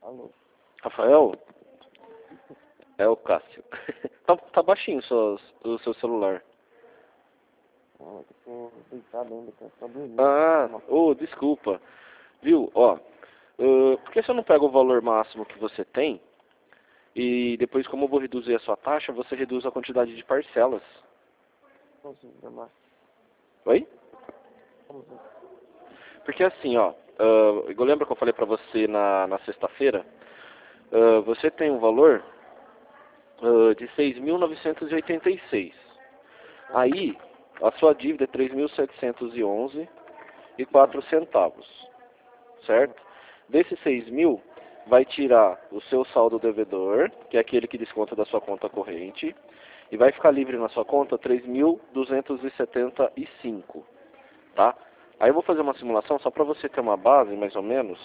Alô? Rafael? É o Cássio. Tá baixinho o seu celular. Não, eu tô deitado ainda, cara. Só dormindo. Ah, desculpa. Viu? Ó, por que você não pega o valor máximo que você tem e depois, como eu vou reduzir a sua taxa, você reduz a quantidade de parcelas? Como assim, Damar? Oi? Como assim? Porque assim, ó, lembra que eu falei pra você na sexta-feira? Você tem um valor de 6.986. Aí, a sua dívida é 3.711,04, certo? Desses 6.000, vai tirar o seu saldo devedor, que é aquele que desconta da sua conta corrente, e vai ficar livre na sua conta 3.275, tá? Aí eu vou fazer uma simulação só para você ter uma base, mais ou menos,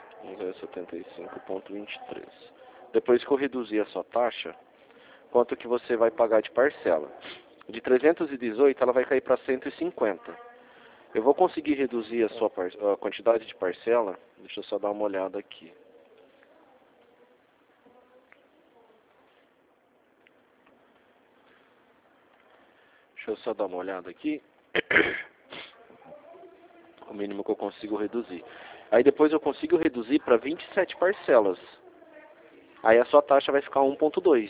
75,23. Depois que eu reduzir a sua taxa, quanto que você vai pagar de parcela? De 318, ela vai cair para 150. Eu vou conseguir reduzir a quantidade de parcela. Deixa eu só dar uma olhada aqui. Deixa eu só dar uma olhada aqui. O mínimo que eu consigo reduzir. Aí depois eu consigo reduzir para 27 parcelas. Aí a sua taxa vai ficar 1,2.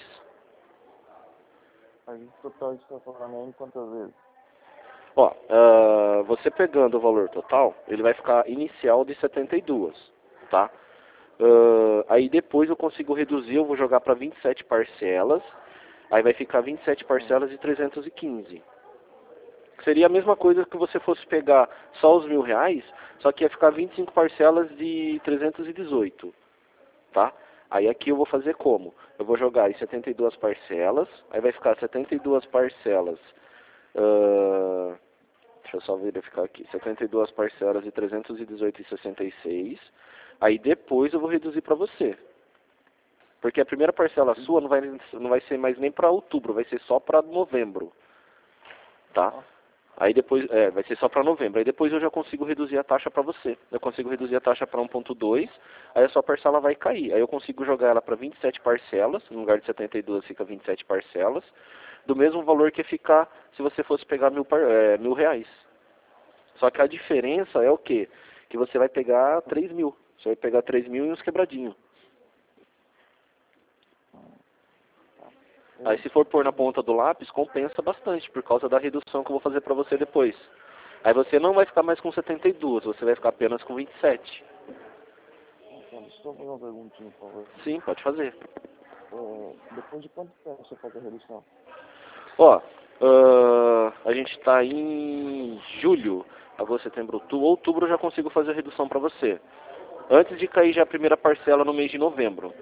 Aí o total de estacionamento em quantas vezes? Ó, você pegando o valor total, ele vai ficar inicial de 72, tá? Aí depois eu consigo reduzir, eu vou jogar para 27 parcelas, aí vai ficar 27 parcelas de 315. Seria a mesma coisa que você fosse pegar só os R$ 1.000, só que ia ficar 25 parcelas de 318, tá? Aí aqui eu vou fazer como? Eu vou jogar em 72 parcelas, aí vai ficar 72 parcelas, deixa eu só verificar aqui, 72 parcelas de 318,66, aí depois eu vou reduzir para você. Porque a primeira parcela sua não vai ser mais nem para outubro, vai ser só para novembro, tá? Aí depois, vai ser só para novembro. Aí depois eu já consigo reduzir a taxa para você. Eu consigo reduzir a taxa para 1,2, aí a sua parcela vai cair. Aí eu consigo jogar ela para 27 parcelas, no lugar de 72 fica 27 parcelas, do mesmo valor que ia ficar se você fosse pegar R$ 1.000. Só que a diferença é o quê? Que você vai pegar 3.000. Você vai pegar 3.000 e uns quebradinhos. Aí se for pôr na ponta do lápis, compensa bastante, por causa da redução que eu vou fazer para você depois. Aí você não vai ficar mais com 72, você vai ficar apenas com 27. Então, deixa eu fazer uma perguntinha, por favor. Sim, pode fazer. Depois de quanto tempo você faz a redução? Ó, a gente está em julho, agosto, setembro, outubro. Outubro eu já consigo fazer a redução para você. Antes de cair já a primeira parcela no mês de novembro.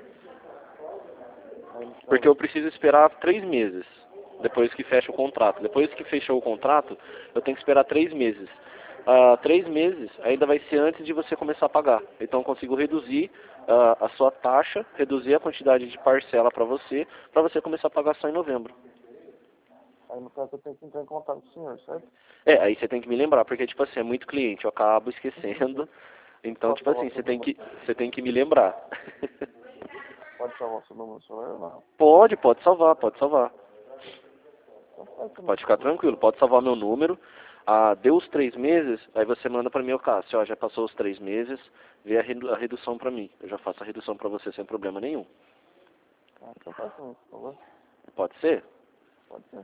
Porque eu preciso esperar 3 meses, depois que fecha o contrato. Depois que fechou o contrato, eu tenho que esperar 3 meses. 3 meses ainda vai ser antes de você começar a pagar. Então eu consigo reduzir a sua taxa, reduzir a quantidade de parcela para você começar a pagar só em novembro. Aí no caso eu tenho que entrar em contato com o senhor, certo? Aí você tem que me lembrar, porque tipo assim, é muito cliente, eu acabo esquecendo. Então, tipo assim, você tem que me lembrar. Pode salvar o seu número celular ou não? Pode salvar, pode salvar. Pode ficar tranquilo, pode salvar meu número. Deu os 3 meses, aí você manda para mim, Cássio, já passou os 3 meses, vê a redução para mim. Eu já faço a redução para você sem problema nenhum. Então faz isso, por favor. Pode ser? Pode ser.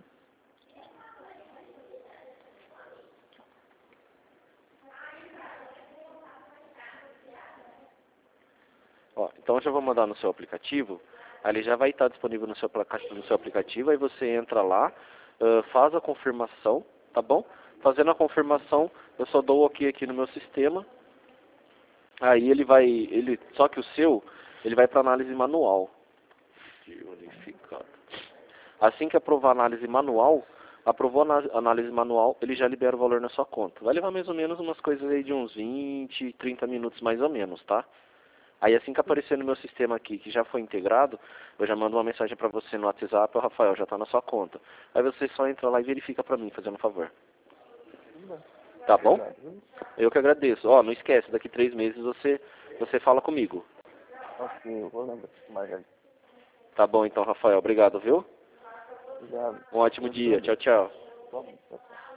Então eu já vou mandar no seu aplicativo, aí ele já vai estar disponível no seu aplicativo, aí você entra lá, faz a confirmação, tá bom? Fazendo a confirmação, eu só dou o OK aqui no meu sistema, aí só que o seu, ele vai para análise manual. Unificado. Assim que aprovar a análise manual, aprovou a análise manual, ele já libera o valor na sua conta. Vai levar mais ou menos umas coisas aí de uns 20, 30 minutos mais ou menos, tá? Aí assim que aparecer no meu sistema aqui, que já foi integrado, eu já mando uma mensagem para você no WhatsApp, Rafael, já está na sua conta. Aí você só entra lá e verifica para mim, fazendo um favor. Tá bom? Eu que agradeço. Não esquece, daqui 3 meses você fala comigo. Ok, eu vou lembrar, Margarida. Tá bom então, Rafael. Obrigado, viu? Obrigado. Um ótimo dia. Tchau, tchau. Tchau, tchau.